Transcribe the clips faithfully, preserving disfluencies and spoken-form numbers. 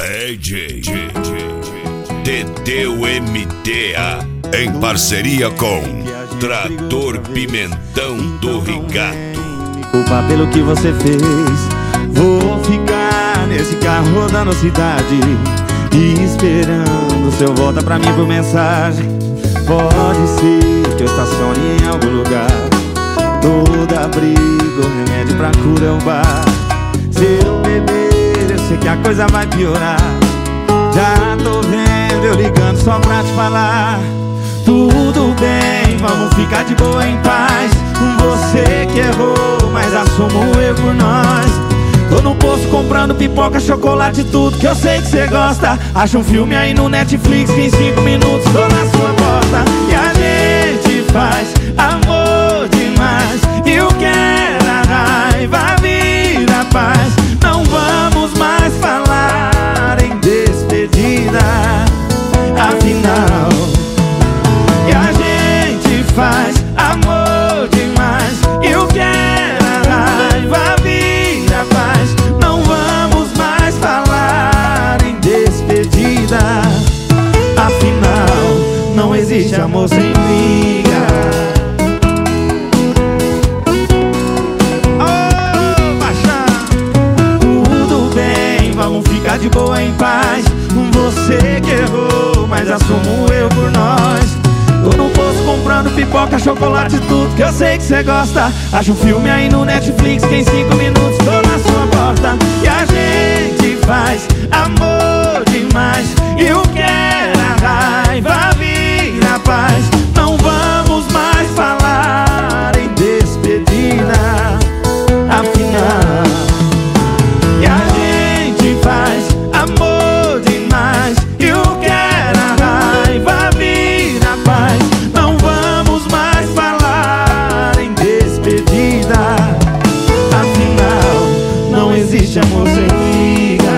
D J T T U M T A em parceria com Trator Pimentão do Rigato. Culpa pelo que você fez. Vou ficar nesse carro rodando a cidade e esperando seu volta pra mim por mensagem. Pode ser que eu estacione em algum lugar. Todo abrigo, remédio pra cura é um bar. Se eu beber, eu sei que a coisa vai piorar. Já tô vendo eu ligando só pra te falar. Tudo bem, vamos ficar de boa em paz. Você que errou, mas assumo o erro por nós. Tô no posto comprando pipoca, chocolate, tudo que eu sei que você gosta. Acha um filme aí no Netflix que em cinco minutos tô na sua porta. E a gente faz amor demais. E o que era raiva vira paz. Não vamos mais falar em despedida. Afinal, e a gente faz amor demais. E o que era raiva vira paz. Não vamos mais falar em despedida. Afinal, não existe amor sem briga. Oh, baixa. Tudo bem, vamos ficar de boa em paz. Você que errou, mas assumo eu por nós. Tô no posto comprando pipoca, chocolate, tudo que eu sei que você gosta. Acha um filme aí no Netflix que em cinco minutos tô na sua porta. E a gente faz amor demais. E o que era raiva vira paz. Não vamos mais falar em despedida. Afinal, e a gente faz amor demais. E o que era raiva vira paz. Não vamos mais falar em despedida. Afinal, não existe amor sem briga.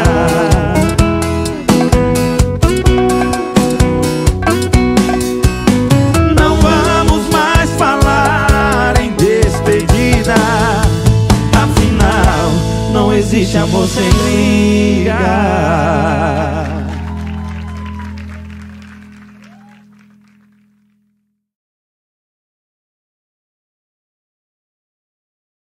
Não vamos mais falar em despedida. Afinal, não existe amor sem